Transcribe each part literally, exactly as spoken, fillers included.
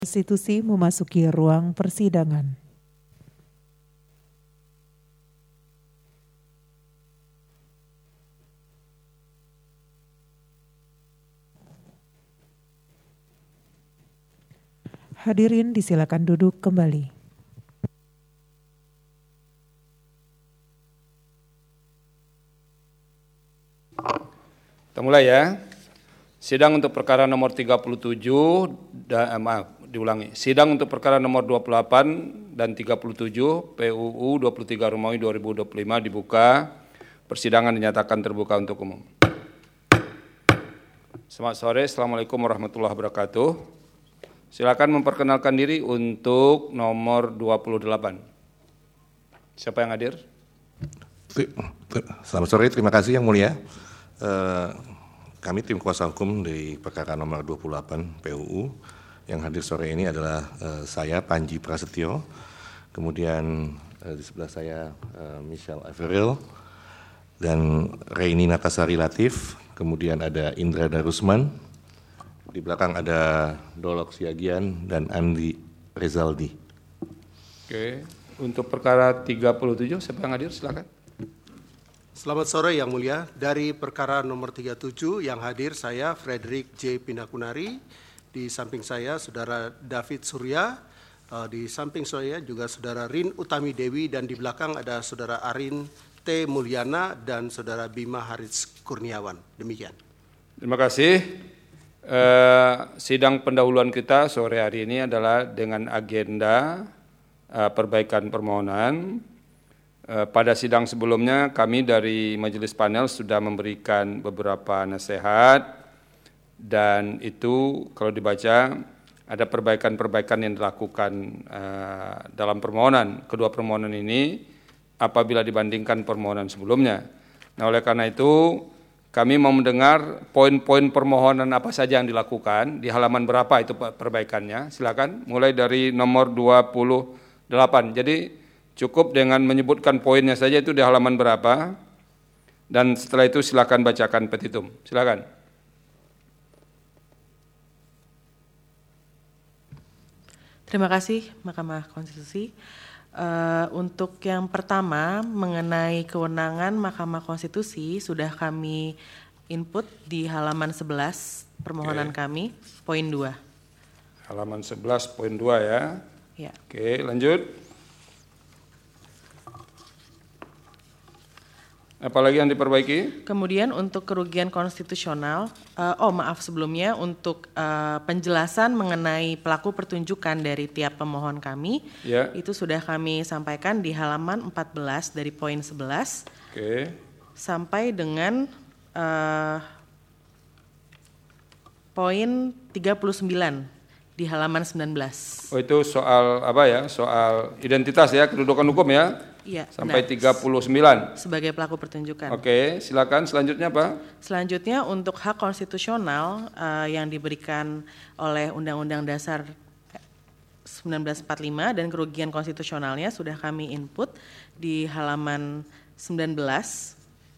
Konstitusi memasuki ruang persidangan. Hadirin disilakan duduk kembali. Kita mulai ya. Sidang untuk perkara nomor tiga puluh tujuh, da, maaf, diulangi. Sidang untuk perkara nomor dua puluh delapan dan tiga puluh tujuh P U U dua puluh tiga Romawi dua ribu dua puluh lima dibuka. Persidangan dinyatakan terbuka untuk umum. Selamat sore, Assalamualaikum warahmatullahi wabarakatuh. Silakan memperkenalkan diri untuk nomor dua puluh delapan. Siapa yang hadir? Selamat sore, terima kasih Yang Mulia. Uh, Kami tim kuasa hukum dari perkara nomor dua puluh delapan P U U. Yang hadir sore ini adalah uh, saya Panji Prasetyo, kemudian uh, di sebelah saya uh, Michelle Averil dan Reini Natasari Latif, kemudian ada Indra Darusman, di belakang ada Dolok Siagian dan Andi Rezaldi. Oke, untuk perkara tiga puluh tujuh siapa yang hadir? Silakan. Selamat sore Yang Mulia, dari perkara nomor tiga puluh tujuh yang hadir saya Frederick J. Pindakunari, di samping saya Saudara David Surya, di samping saya juga Saudara Rin Utami Dewi, dan di belakang ada Saudara Arin T. Mulyana dan Saudara Bima Haris Kurniawan. Demikian. Terima kasih. Eh, sidang pendahuluan kita sore hari ini adalah dengan agenda eh, perbaikan permohonan. Pada sidang sebelumnya kami dari Majelis Panel sudah memberikan beberapa nasihat, dan itu kalau dibaca ada perbaikan-perbaikan yang dilakukan uh, dalam permohonan kedua permohonan ini apabila dibandingkan permohonan sebelumnya. Nah, oleh karena itu kami mau mendengar poin-poin permohonan apa saja yang dilakukan, di halaman berapa itu perbaikannya. Silakan mulai dari nomor dua puluh delapan. Jadi cukup dengan menyebutkan poinnya saja itu di halaman berapa, dan setelah itu silakan bacakan petitum. Silakan. Terima kasih Mahkamah Konstitusi. Uh, untuk yang pertama mengenai kewenangan Mahkamah Konstitusi sudah kami input di halaman sebelas permohonan Oke. kami, poin dua. Halaman sebelas poin dua ya. Ya. Oke, lanjut. Apalagi yang diperbaiki? Kemudian untuk kerugian konstitusional, uh, oh maaf sebelumnya untuk uh, penjelasan mengenai pelaku pertunjukan dari tiap pemohon kami, ya. Itu sudah kami sampaikan di halaman empat belas dari poin sebelas Oke. Sampai dengan uh, poin tiga puluh sembilan di halaman sembilan belas. Oh, itu soal apa ya? Soal identitas ya, kedudukan hukum ya? Iya, sampai benar. tiga puluh sembilan. Sebagai pelaku pertunjukan. Oke, silakan selanjutnya Pak. Selanjutnya untuk hak konstitusional uh, yang diberikan oleh Undang-Undang Dasar seribu sembilan ratus empat puluh lima dan kerugian konstitusionalnya sudah kami input di halaman sembilan belas.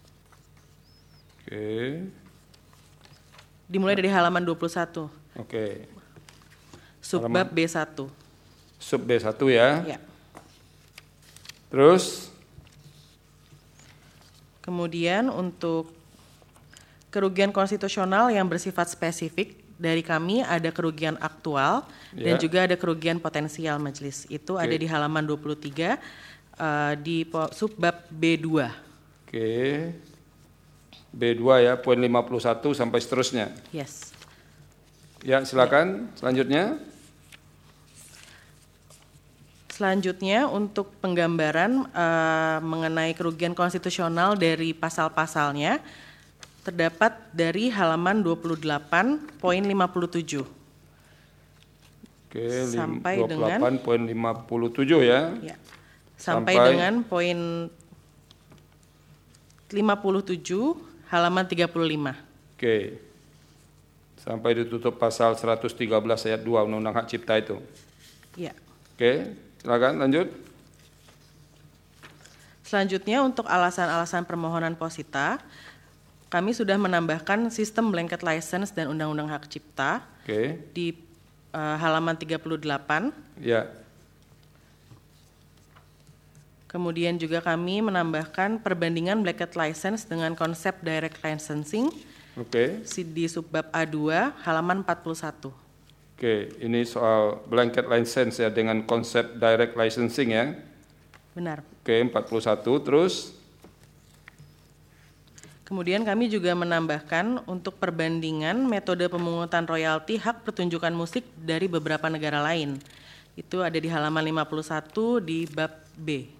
Oke. Dimulai dari halaman dua puluh satu. Oke. Subbab B satu. Sub B satu ya. Ya. Terus, kemudian untuk kerugian konstitusional yang bersifat spesifik dari kami ada kerugian aktual ya. Dan juga ada kerugian potensial majelis. Itu Oke. Ada di halaman dua puluh tiga uh, di subbab B dua. Oke. B dua ya, poin lima puluh satu sampai seterusnya. Yes. Ya, silakan. Ya. Selanjutnya. Selanjutnya untuk penggambaran uh, mengenai kerugian konstitusional dari pasal-pasalnya terdapat dari halaman dua puluh delapan poin lima puluh tujuh. Oke, sampai dua puluh delapan poin lima puluh tujuh ya. Ya. Sampai, sampai dengan poin lima puluh tujuh halaman tiga puluh lima. Oke. Sampai ditutup pasal seratus tiga belas ayat dua Undang-Undang Hak Cipta itu. Ya. Oke. Silakan lanjut. Selanjutnya untuk alasan-alasan permohonan posita, kami sudah menambahkan sistem blanket license dan Undang-Undang Hak Cipta okay. di uh, halaman tiga puluh delapan. Ya. Kemudian juga kami menambahkan perbandingan blanket license dengan konsep direct licensing. Oke. Di subbab A dua halaman empat puluh satu. Oke, ini soal blanket license ya dengan konsep direct licensing ya. Benar. Oke, empat puluh satu terus. Kemudian kami juga menambahkan untuk perbandingan metode pemungutan royalti hak pertunjukan musik dari beberapa negara lain. Itu ada di halaman lima puluh satu di bab B.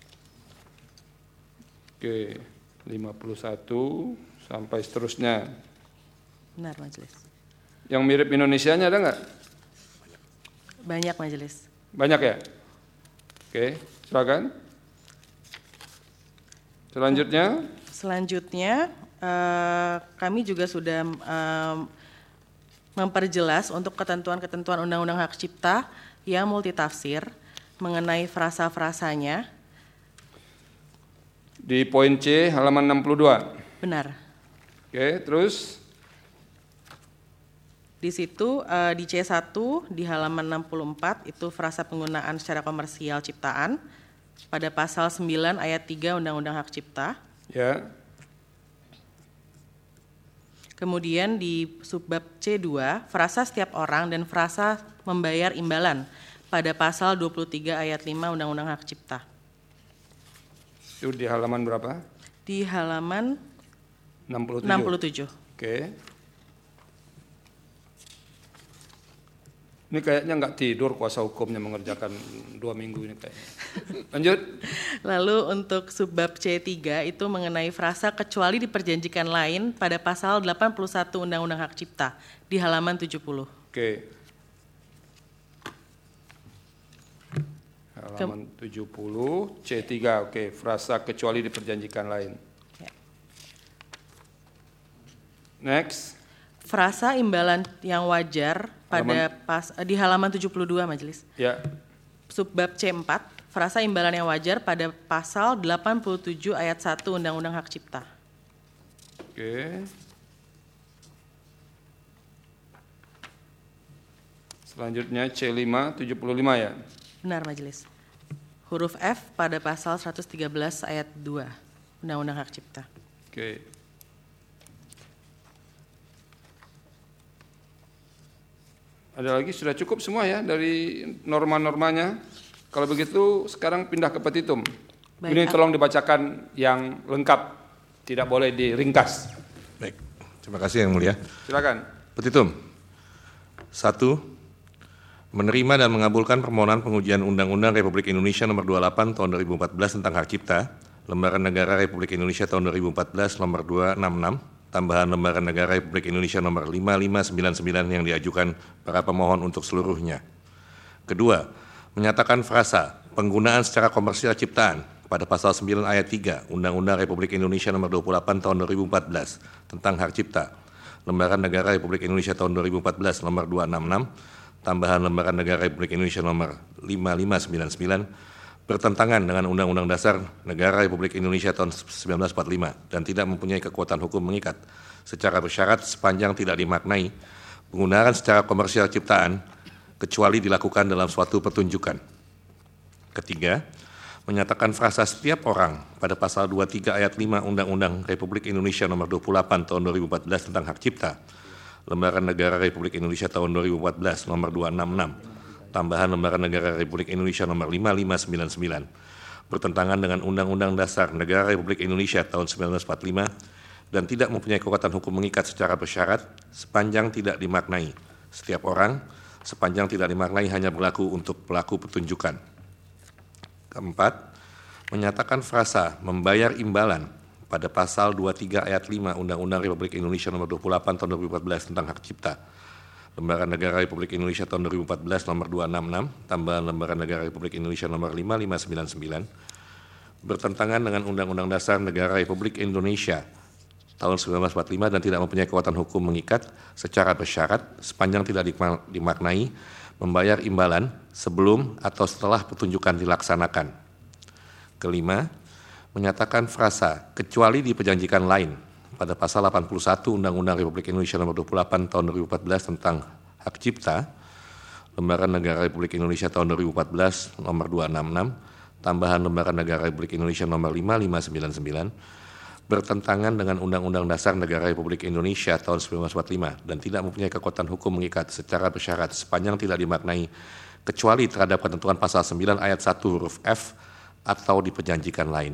Oke, lima puluh satu sampai seterusnya. Benar, Majelis. Yang mirip Indonesianya ada nggak? Banyak, Majelis. Banyak ya? Oke, silakan. Selanjutnya? Selanjutnya, eh, kami juga sudah eh, memperjelas untuk ketentuan-ketentuan Undang-Undang Hak Cipta yang multitafsir mengenai frasa-frasanya. Di poin C halaman enam puluh dua. Benar. Oke, terus? Di situ uh, di C satu di halaman enam puluh empat itu frasa penggunaan secara komersial ciptaan pada pasal sembilan ayat tiga Undang-Undang Hak Cipta. Ya. Kemudian di subbab C dua frasa setiap orang dan frasa membayar imbalan pada pasal dua puluh tiga ayat lima Undang-Undang Hak Cipta. Itu di halaman berapa? Di halaman enam puluh tujuh. enam puluh tujuh. Oke. Ini kayaknya nggak tidur kuasa hukumnya mengerjakan dua minggu ini kayaknya. Lanjut. Lalu untuk subbab C tiga itu mengenai frasa kecuali diperjanjikan lain pada pasal delapan puluh satu Undang-Undang Hak Cipta di halaman tujuh puluh. Oke. Halaman tujuh puluh C tiga, oke, frasa kecuali diperjanjikan lain. Ya. Next. Frasa imbalan yang wajar pada Halaman. pas di halaman tujuh puluh dua Majelis. Ya. Subbab C empat, frasa imbalan yang wajar pada pasal delapan puluh tujuh ayat satu Undang-Undang Hak Cipta. Oke. Selanjutnya C lima, tujuh puluh lima ya. Benar, Majelis. Huruf F pada pasal seratus tiga belas ayat dua Undang-Undang Hak Cipta. Oke. Ada lagi, sudah cukup semua ya dari norma-normanya. Kalau begitu sekarang pindah ke petitum. Baik, Ini Pak. tolong dibacakan yang lengkap, tidak boleh diringkas. Baik, terima kasih Yang Mulia. Silakan. Petitum. Satu, menerima dan mengabulkan permohonan pengujian Undang-Undang Republik Indonesia Nomor dua puluh delapan Tahun dua ribu empat belas tentang Hak Cipta, Lembaran Negara Republik Indonesia Tahun dua ribu empat belas Nomor dua ratus enam puluh enam, tambahan Lembaran Negara Republik Indonesia Nomor lima lima sembilan sembilan yang diajukan para pemohon untuk seluruhnya. Kedua, menyatakan frasa penggunaan secara komersial ciptaan pada pasal sembilan ayat tiga Undang-Undang Republik Indonesia Nomor dua puluh delapan Tahun dua ribu empat belas tentang Hak Cipta, Lembaran Negara Republik Indonesia Tahun dua ribu empat belas Nomor dua ratus enam puluh enam, tambahan Lembaran Negara Republik Indonesia Nomor lima lima sembilan sembilan bertentangan dengan Undang-Undang Dasar Negara Republik Indonesia tahun seribu sembilan ratus empat puluh lima dan tidak mempunyai kekuatan hukum mengikat secara bersyarat sepanjang tidak dimaknai penggunaan secara komersial ciptaan kecuali dilakukan dalam suatu pertunjukan. Ketiga, menyatakan frasa setiap orang pada pasal dua puluh tiga ayat lima Undang-Undang Republik Indonesia Nomor dua puluh delapan Tahun dua ribu empat belas tentang Hak Cipta, Lembaran Negara Republik Indonesia Tahun dua ribu empat belas Nomor dua ratus enam puluh enam, tambahan Lembaran Negara Republik Indonesia Nomor lima lima sembilan sembilan, bertentangan dengan Undang-Undang Dasar Negara Republik Indonesia tahun seribu sembilan ratus empat puluh lima dan tidak mempunyai kekuatan hukum mengikat secara bersyarat sepanjang tidak dimaknai setiap orang, sepanjang tidak dimaknai hanya berlaku untuk pelaku pertunjukan. Keempat, menyatakan frasa membayar imbalan pada pasal dua puluh tiga ayat lima Undang-Undang Republik Indonesia Nomor dua puluh delapan Tahun dua ribu empat belas tentang Hak Cipta, Lembaran Negara Republik Indonesia Tahun dua ribu empat belas Nomor dua ratus enam puluh enam, tambahan Lembaran Negara Republik Indonesia Nomor lima lima sembilan sembilan, bertentangan dengan Undang-Undang Dasar Negara Republik Indonesia Tahun seribu sembilan ratus empat puluh lima dan tidak mempunyai kekuatan hukum mengikat secara bersyarat sepanjang tidak dimaknai membayar imbalan sebelum atau setelah pertunjukan dilaksanakan. Kelima, menyatakan frasa kecuali diperjanjikan lain pada pasal delapan puluh satu Undang-Undang Republik Indonesia Nomor dua puluh delapan Tahun dua ribu empat belas tentang Hak Cipta, Lembaran Negara Republik Indonesia tahun dua ribu empat belas nomor dua ratus enam puluh enam, tambahan Lembaran Negara Republik Indonesia nomor lima ribu lima ratus sembilan puluh sembilan, bertentangan dengan Undang-Undang Dasar Negara Republik Indonesia tahun seribu sembilan ratus empat puluh lima dan tidak mempunyai kekuatan hukum mengikat secara bersyarat sepanjang tidak dimaknai kecuali terhadap ketentuan pasal sembilan ayat satu huruf F atau diperjanjikan lain.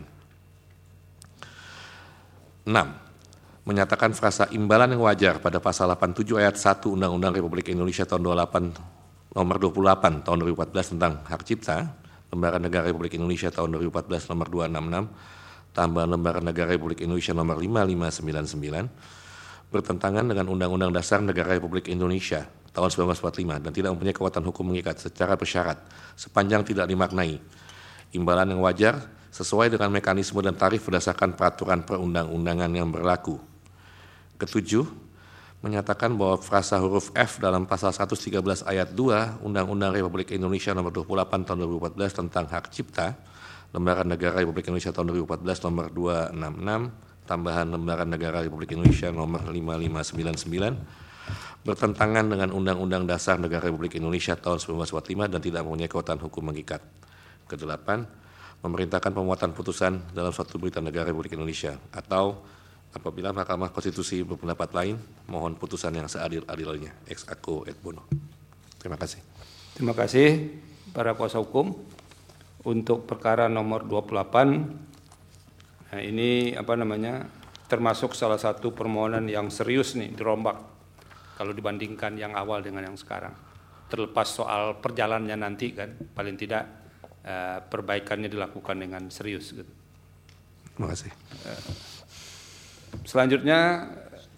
enam. Menyatakan frasa imbalan yang wajar pada pasal delapan puluh tujuh ayat satu Undang-Undang Republik Indonesia tahun dua puluh delapan nomor dua puluh delapan tahun dua ribu empat belas tentang hak cipta, Lembaran Negara Republik Indonesia tahun dua ribu empat belas nomor dua ratus enam puluh enam, tambahan Lembaran Negara Republik Indonesia nomor lima ribu lima ratus sembilan puluh sembilan, bertentangan dengan Undang-Undang Dasar Negara Republik Indonesia tahun seribu sembilan ratus empat puluh lima dan tidak mempunyai kekuatan hukum mengikat secara bersyarat sepanjang tidak dimaknai imbalan yang wajar sesuai dengan mekanisme dan tarif berdasarkan peraturan perundang-undangan yang berlaku. Ketujuh, menyatakan bahwa frasa huruf F dalam pasal seratus tiga belas ayat dua Undang-Undang Republik Indonesia nomor dua puluh delapan tahun dua ribu empat belas tentang hak cipta, Lembaran Negara Republik Indonesia tahun dua ribu empat belas nomor dua ratus enam puluh enam, tambahan Lembaran Negara Republik Indonesia nomor lima ribu lima ratus sembilan puluh sembilan, bertentangan dengan Undang-Undang Dasar Negara Republik Indonesia tahun seribu sembilan ratus empat puluh lima dan tidak mempunyai kekuatan hukum mengikat. Kedelapan, memerintahkan pemuatan putusan dalam suatu berita negara Republik Indonesia atau apabila Mahkamah Konstitusi berpendapat lain, mohon putusan yang seadil-adilnya. Ex aequo et bono. Terima kasih. Terima kasih para kuasa hukum. Untuk perkara nomor dua puluh delapan, nah ini apa namanya termasuk salah satu permohonan yang serius nih, dirombak kalau dibandingkan yang awal dengan yang sekarang. Terlepas soal perjalanannya nanti kan, paling tidak eh, perbaikannya dilakukan dengan serius. Gitu. Terima kasih. Eh, Selanjutnya,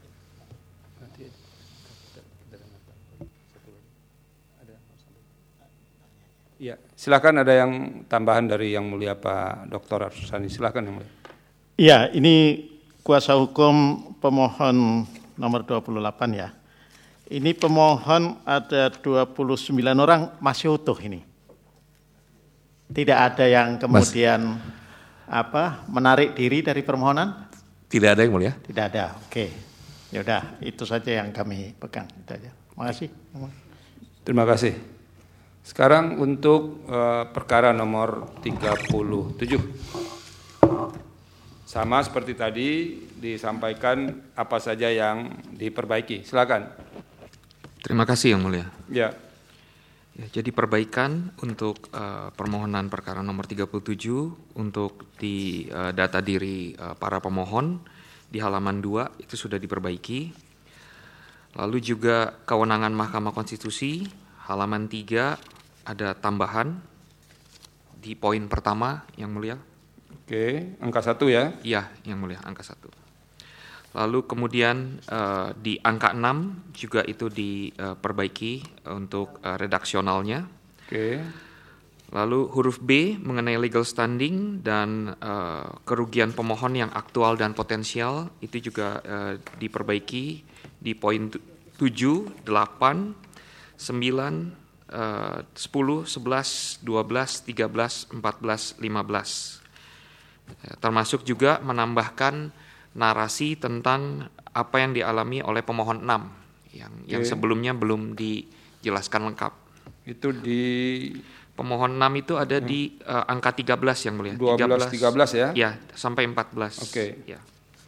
ya, silakan ada yang tambahan dari Yang Mulia Pak Doktor Arsani, silakan Yang Mulia. Iya, ini kuasa hukum pemohon nomor dua puluh delapan ya. Ini pemohon ada dua puluh sembilan orang masih utuh ini. Tidak ada yang kemudian Mas. apa menarik diri dari permohonan? Tidak ada yang mulia? Tidak ada, oke. Ya udah, itu saja yang kami pegang. Itu aja. Terima kasih. Terima kasih. Sekarang untuk uh, perkara nomor tiga puluh tujuh. Sama seperti tadi disampaikan apa saja yang diperbaiki. Silakan. Terima kasih Yang Mulia. Ya. Ya, jadi perbaikan untuk uh, permohonan perkara nomor tiga puluh tujuh untuk di uh, data diri uh, para pemohon di halaman dua itu sudah diperbaiki. Lalu juga kewenangan Mahkamah Konstitusi halaman tiga ada tambahan di poin pertama Yang Mulia. Oke, angka satu ya? Iya, Yang Mulia, angka satu. Lalu kemudian uh, di angka enam juga itu diperbaiki uh, untuk uh, redaksionalnya. Oke. Lalu huruf B mengenai legal standing dan uh, kerugian pemohon yang aktual dan potensial itu juga uh, diperbaiki di poin tujuh, delapan, sembilan, sepuluh, sebelas, dua belas, tiga belas, empat belas, lima belas. Termasuk juga menambahkan narasi tentang apa yang dialami oleh pemohon enam yang okay. yang sebelumnya belum dijelaskan lengkap. Itu di pemohon enam itu ada hmm. di uh, angka tiga belas Yang Mulia. dua belas, tiga belas ya? Ya, sampai empat belas. Oke. Okay. Ya.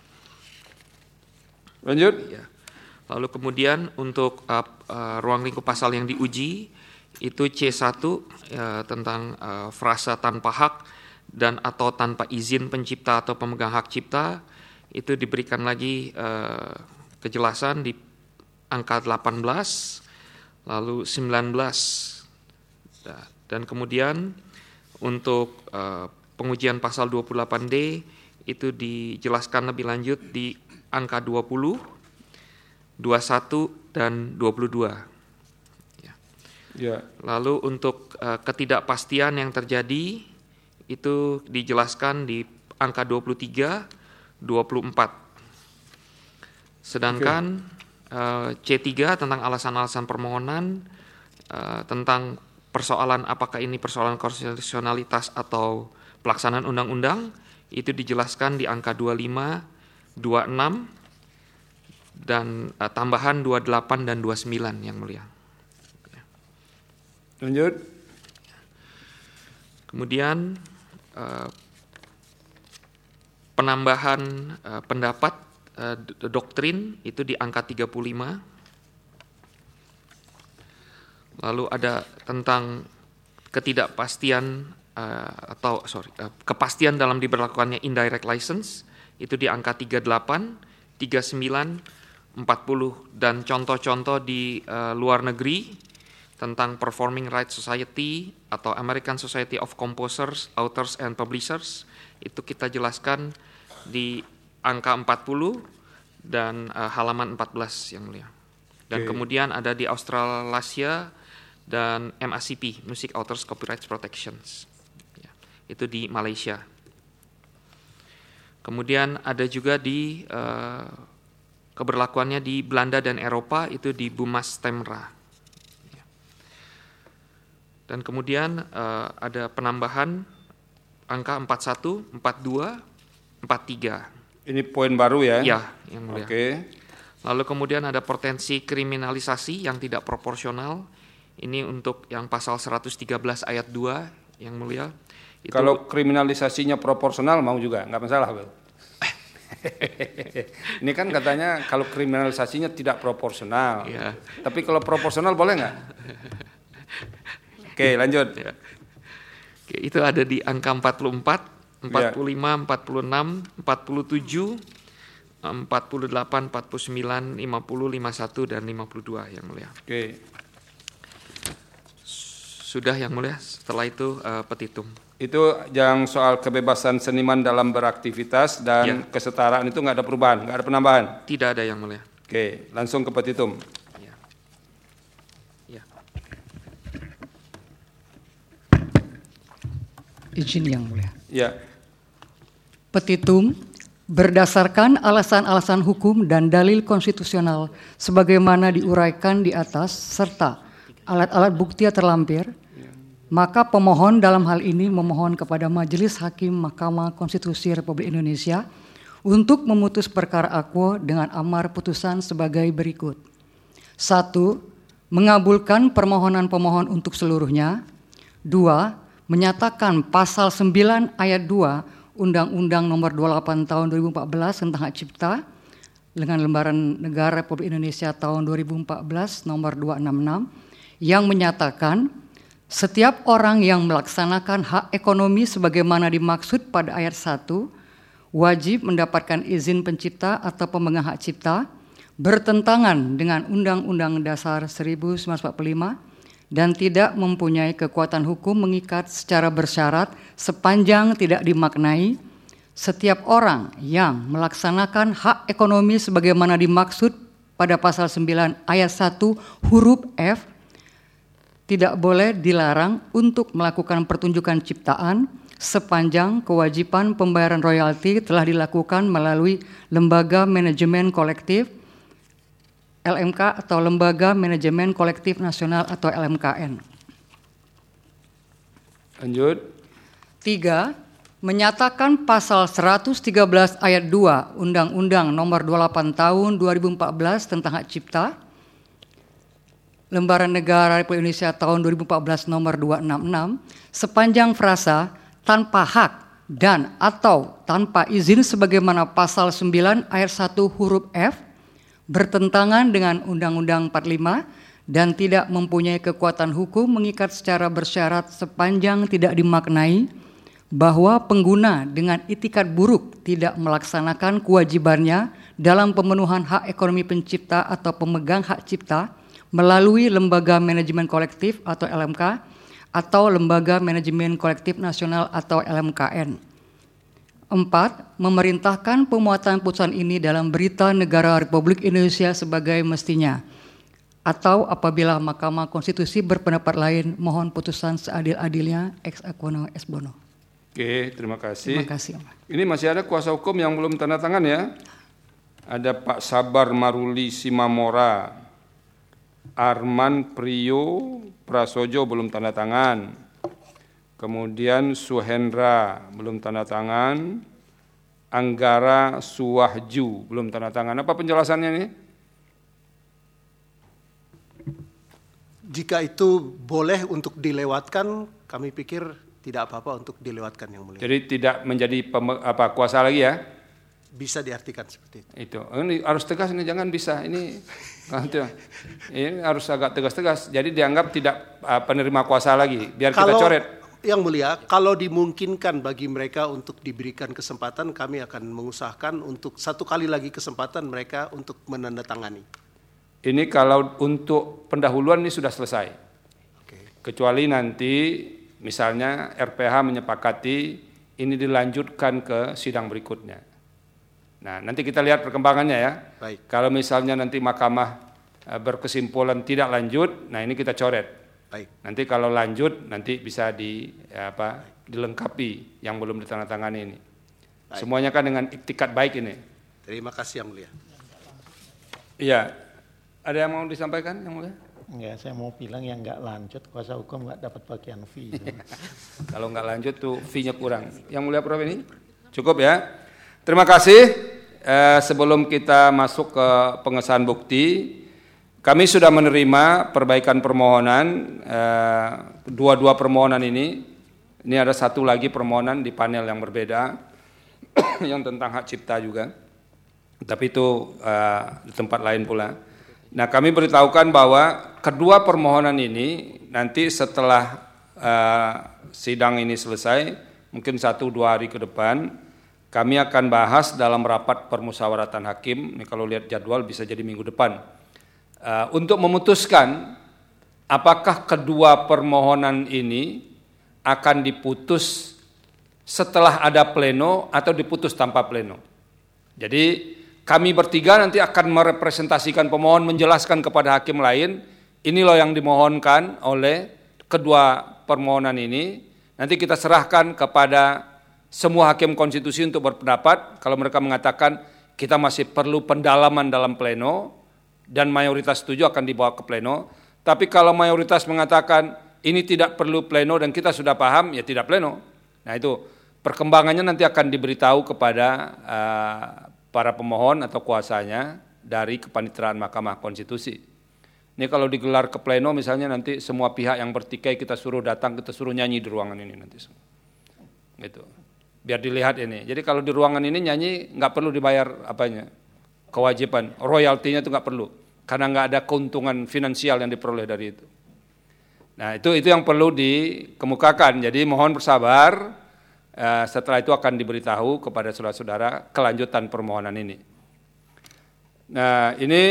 Lanjut. Ya. Lalu kemudian untuk uh, uh, ruang lingkup pasal yang diuji itu C satu uh, tentang uh, frasa tanpa hak dan atau tanpa izin pencipta atau pemegang hak cipta. Itu diberikan lagi uh, kejelasan di angka delapan belas, lalu sembilan belas. Dan kemudian untuk uh, pengujian pasal dua puluh delapan D itu dijelaskan lebih lanjut di angka dua puluh, dua puluh satu, dan dua puluh dua. Ya. Ya. Lalu untuk uh, ketidakpastian yang terjadi itu dijelaskan di angka dua puluh tiga, dua puluh empat. Sedangkan okay. uh, C tiga tentang alasan-alasan permohonan uh, tentang persoalan apakah ini persoalan konstitusionalitas atau pelaksanaan undang-undang itu dijelaskan di angka dua puluh lima, dua puluh enam dan uh, tambahan dua puluh delapan dan dua puluh sembilan Yang Mulia. Lanjut. Kemudian uh, penambahan uh, pendapat uh, doktrin itu di angka tiga puluh lima. Lalu ada tentang ketidakpastian uh, atau sorry uh, kepastian dalam diberlakukannya indirect license itu di angka tiga puluh delapan, tiga puluh sembilan, empat puluh dan contoh-contoh di uh, luar negeri tentang Performing Rights Society atau American Society of Composers, Authors and Publishers itu kita jelaskan di angka empat puluh dan uh, halaman empat belas yang mulia. Dan okay. kemudian ada di Australasia dan M A C P, Music Authors Copyright Protections. Ya, itu di Malaysia. Kemudian ada juga di uh, keberlakuannya di Belanda dan Eropa itu di Bumas Temra. Ya. Dan kemudian uh, ada penambahan angka empat puluh satu, empat puluh dua, empat puluh tiga. Ini poin baru ya? Ya, yang mulia. Oke. Okay. Lalu kemudian ada potensi kriminalisasi yang tidak proporsional. Ini untuk yang pasal seratus tiga belas ayat dua yang mulia. Itu, kalau kriminalisasinya proporsional mau juga, nggak masalah, Bel. Ini kan katanya kalau kriminalisasinya tidak proporsional. Ya. Tapi kalau proporsional boleh nggak? Oke, lanjut. Ya. Oke, itu ada di angka empat puluh empat, empat puluh lima, ya. empat puluh enam, empat puluh tujuh, empat puluh delapan, empat puluh sembilan, lima puluh, lima puluh satu dan lima puluh dua yang mulia. Oke. Sudah yang mulia, setelah itu uh, petitum. Itu yang soal kebebasan seniman dalam beraktivitas dan ya. Kesetaraan itu nggak ada perubahan, nggak ada penambahan? Tidak ada yang mulia. Oke, langsung ke petitum. Ya. Ya. Izin yang mulia. Ya. Petitum berdasarkan alasan-alasan hukum dan dalil konstitusional sebagaimana diuraikan di atas serta alat-alat bukti terlampir, maka pemohon dalam hal ini memohon kepada Majelis Hakim Mahkamah Konstitusi Republik Indonesia untuk memutus perkara aquo dengan amar putusan sebagai berikut. Satu, mengabulkan permohonan pemohon untuk seluruhnya. Dua, menyatakan pasal sembilan ayat dua Undang-Undang Nomor dua puluh delapan Tahun dua ribu empat belas tentang Hak Cipta dengan Lembaran Negara Republik Indonesia Tahun dua ribu empat belas Nomor dua ratus enam puluh enam yang menyatakan setiap orang yang melaksanakan hak ekonomi sebagaimana dimaksud pada ayat satu wajib mendapatkan izin pencipta atau pemegang hak cipta bertentangan dengan Undang-Undang Dasar seribu sembilan ratus empat puluh lima dan tidak mempunyai kekuatan hukum mengikat secara bersyarat sepanjang tidak dimaknai setiap orang yang melaksanakan hak ekonomi sebagaimana dimaksud pada pasal sembilan ayat satu huruf F tidak boleh dilarang untuk melakukan pertunjukan ciptaan sepanjang kewajiban pembayaran royalti telah dilakukan melalui Lembaga Manajemen Kolektif L M K atau Lembaga Manajemen Kolektif Nasional atau L M K N. Lanjut. Tiga, menyatakan pasal seratus tiga belas ayat dua Undang-Undang Nomor dua puluh delapan Tahun dua ribu empat belas tentang Hak Cipta Lembaran Negara Republik Indonesia tahun dua ribu empat belas nomor dua ratus enam puluh enam sepanjang frasa tanpa hak dan atau tanpa izin sebagaimana pasal sembilan ayat satu huruf F bertentangan dengan Undang-Undang empat puluh lima dan tidak mempunyai kekuatan hukum mengikat secara bersyarat sepanjang tidak dimaknai bahwa pengguna dengan itikat buruk tidak melaksanakan kewajibannya dalam pemenuhan hak ekonomi pencipta atau pemegang hak cipta melalui Lembaga Manajemen Kolektif atau L M K atau Lembaga Manajemen Kolektif Nasional atau L M K N. Empat, memerintahkan pemuatan putusan ini dalam berita negara Republik Indonesia sebagai mestinya. Atau apabila Mahkamah Konstitusi berpendapat lain, mohon putusan seadil-adilnya ex aequo es bono. Oke, terima kasih. Terima kasih. Ini masih ada kuasa hukum yang belum tanda tangan ya. Ada Pak Sabar Maruli Simamora. Arman Priyo Prasojo belum tanda tangan. Kemudian Suhendra belum tanda tangan. Anggara Suwahju belum tanda tangan. Apa penjelasannya ini? jika itu boleh untuk dilewatkan, kami pikir tidak apa-apa untuk dilewatkan, Yang Mulia. Jadi tidak menjadi pem, apa kuasa lagi ya? Bisa diartikan seperti itu. Itu. Ini harus tegas, ini jangan bisa. Ini ini harus agak tegas-tegas. Jadi dianggap tidak uh, penerima kuasa lagi. Biar Kalau, kita coret. Yang Mulia, kalau dimungkinkan bagi mereka untuk diberikan kesempatan, kami akan mengusahakan untuk satu kali lagi kesempatan mereka untuk menandatangani. Ini kalau untuk pendahuluan ini sudah selesai. Oke. Kecuali nanti misalnya R P H menyepakati ini dilanjutkan ke sidang berikutnya. Nah, nanti kita lihat perkembangannya ya. Baik. Kalau misalnya nanti mahkamah berkesimpulan tidak lanjut, nah ini kita coret. Baik. Nanti kalau lanjut, nanti bisa di ya apa dilengkapi yang belum ditandatangani ini. Baik. Semuanya kan dengan iktikat baik ini. Terima kasih Yang Mulia. Iya. Ada yang mau disampaikan Yang Mulia? Enggak, saya mau bilang yang nggak lanjut kuasa hukum nggak dapat bagian fee. Kalau nggak lanjut tuh fee-nya kurang. Yang Mulia Prof ini cukup ya. Terima kasih. Eh, sebelum kita masuk ke pengesahan bukti, kami sudah menerima perbaikan permohonan, eh, dua-dua permohonan ini. Ini ada satu lagi permohonan di panel yang berbeda, yang tentang hak cipta juga. Tapi itu eh, di tempat lain pula. Nah, kami beritahukan bahwa kedua permohonan ini nanti setelah eh, sidang ini selesai, mungkin satu dua hari ke depan, kami akan bahas dalam rapat permusyawaratan hakim. Ini kalau lihat jadwal bisa jadi minggu depan. Uh, untuk memutuskan apakah kedua permohonan ini akan diputus setelah ada pleno atau diputus tanpa pleno. Jadi kami bertiga nanti akan merepresentasikan pemohon, menjelaskan kepada hakim lain, ini loh yang dimohonkan oleh kedua permohonan ini. Nanti kita serahkan kepada semua hakim konstitusi untuk berpendapat. Kalau mereka mengatakan kita masih perlu pendalaman dalam pleno, dan mayoritas setuju akan dibawa ke pleno. Tapi kalau mayoritas mengatakan ini tidak perlu pleno dan kita sudah paham, ya tidak pleno. Nah itu perkembangannya nanti akan diberitahu kepada uh, para pemohon atau kuasanya dari Kepaniteraan Mahkamah Konstitusi. Ini kalau digelar ke pleno misalnya nanti semua pihak yang bertikai kita suruh datang, kita suruh nyanyi di ruangan ini nanti semua. Gitu. Biar dilihat ini. Jadi kalau di ruangan ini nyanyi nggak perlu dibayar apanya. Kewajiban, royaltinya itu nggak perlu, karena nggak ada keuntungan finansial yang diperoleh dari itu. Nah itu itu yang perlu dikemukakan. Jadi mohon bersabar. Eh, setelah itu akan diberitahu kepada saudara-saudara kelanjutan permohonan ini. Nah ini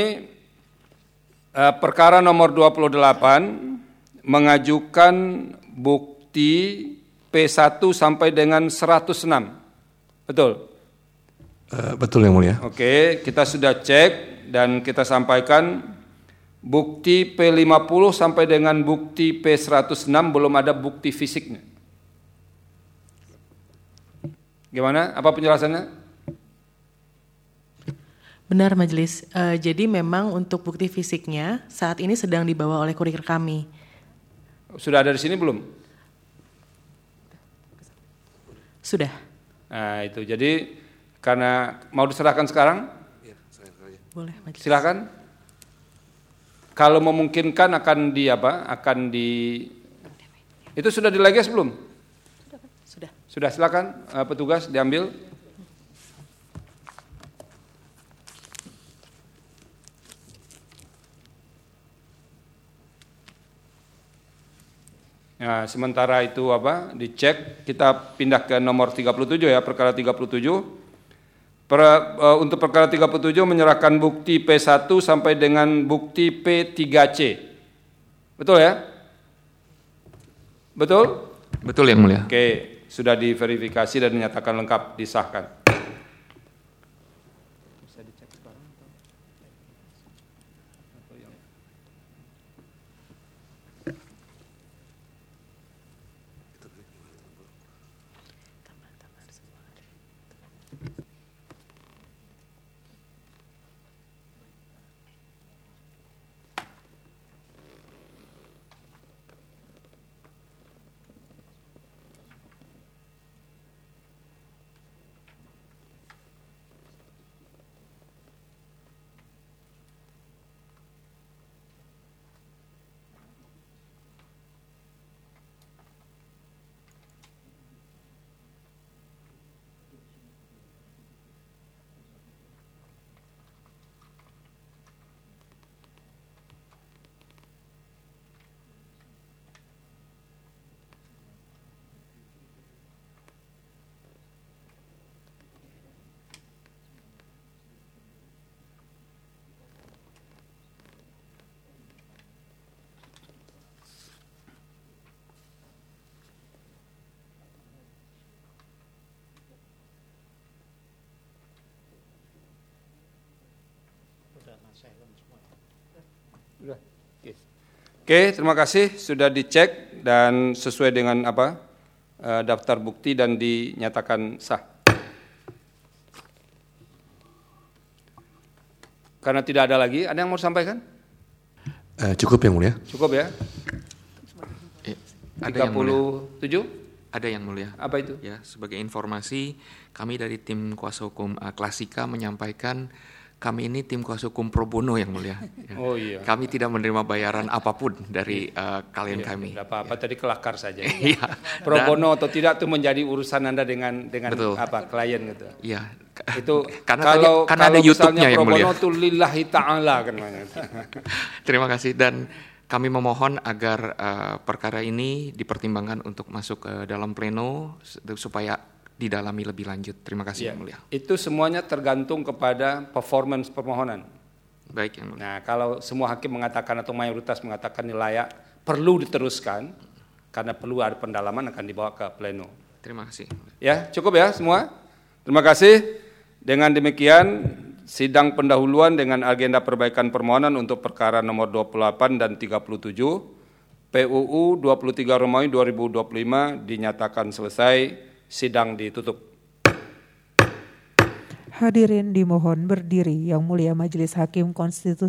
eh, perkara nomor dua puluh delapan mengajukan bukti P satu sampai dengan seratus enam, betul? Uh, betul Yang Mulia. Oke, kita sudah cek dan kita sampaikan bukti P lima puluh sampai dengan bukti P seratus enam belum ada bukti fisiknya. Gimana? Apa penjelasannya? Benar Majelis, uh, jadi memang untuk bukti fisiknya saat ini sedang dibawa oleh kurir kami. Sudah ada di sini belum? Sudah. Nah itu, jadi karena mau diserahkan sekarang? Boleh, Majelis. Silakan. Kalau memungkinkan akan di apa? Akan di itu sudah dileges belum? Sudah. Sudah, silakan uh, petugas diambil. Nah, sementara itu apa? Dicek, kita pindah ke nomor tiga puluh tujuh ya, perkara tiga puluh tujuh. Per, uh, untuk perkara tiga puluh tujuh menyerahkan bukti P satu sampai dengan bukti P tiga C. Betul ya? Betul? Betul Yang Mulia. Oke, sudah diverifikasi dan dinyatakan lengkap, disahkan. Oke, terima kasih sudah dicek dan sesuai dengan apa uh, daftar bukti dan dinyatakan sah. Karena tidak ada lagi, ada yang mau sampaikan? Uh, cukup yang mulia. Cukup ya. Eh, ada tiga puluh tujuh? Ada yang mulia. Apa itu? Ya, sebagai informasi, kami dari tim kuasa hukum uh, Klasika menyampaikan kami ini tim kuasa hukum pro bono yang mulia. Ya. Oh iya. Kami tidak menerima bayaran apapun dari uh, klien iya, kami. Tidak apa-apa, ya. Tadi kelakar saja. Iya. Pro Dan, bono atau tidak itu menjadi urusan Anda dengan dengan betul. apa klien gitu. Iya. Itu karena kalau tadi, karena kalau ada YouTube-nya yang pro mulia. bono itu lillahi ta'ala kan. Terima kasih dan kami memohon agar uh, perkara ini dipertimbangkan untuk masuk ke dalam pleno supaya didalami lebih lanjut. Terima kasih ya, yang mulia. Itu semuanya tergantung kepada performance permohonan. Baik yang mulia. Nah, kalau semua hakim mengatakan atau mayoritas mengatakan ini layak, perlu diteruskan karena perlu ada pendalaman akan dibawa ke pleno. Terima kasih. Ya, cukup ya semua. Terima kasih. Dengan demikian sidang pendahuluan dengan agenda perbaikan permohonan untuk perkara nomor dua puluh delapan dan tiga puluh tujuh P U U dua puluh tiga Romawi dua ribu dua puluh lima dinyatakan selesai. Sidang ditutup. Hadirin dimohon berdiri. Yang Mulia Majelis Hakim Konstitusi